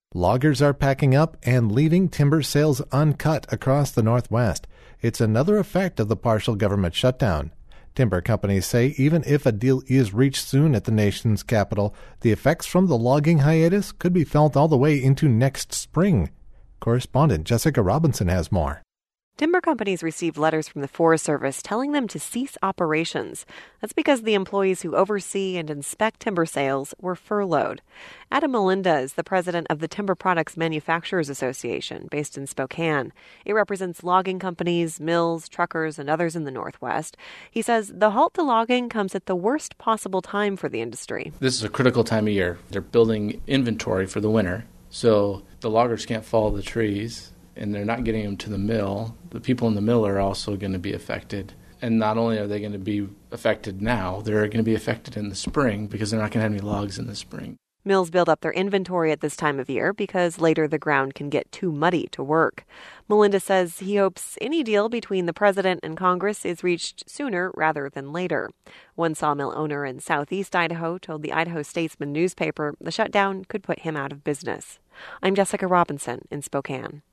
Loggers are packing up and leaving timber sales uncut across the Northwest. It's another effect of the partial government shutdown. Timber companies say even if a deal is reached soon at the nation's capital, the effects from the logging hiatus could be felt all the way into next spring. Correspondent Jessica Robinson has more. Timber companies received letters from the Forest Service telling them to cease operations. That's because the employees who oversee and inspect timber sales were furloughed. Adam Melinda is the president of the Timber Products Manufacturers Association, based in Spokane. It represents logging companies, mills, truckers, and others in the Northwest. He says the halt to logging comes at the worst possible time for the industry. This is a critical time of year. They're building inventory for the winter, so the loggers can't fall the trees, and they're not getting them to the mill. The people in the mill are also going to be affected. And not only are they going to be affected now, they're going to be affected in the spring because they're not going to have any logs in the spring. Mills build up their inventory at this time of year because later the ground can get too muddy to work. Melinda says he hopes any deal between the president and Congress is reached sooner rather than later. One sawmill owner in southeast Idaho told the Idaho Statesman newspaper the shutdown could put him out of business. I'm Jessica Robinson in Spokane.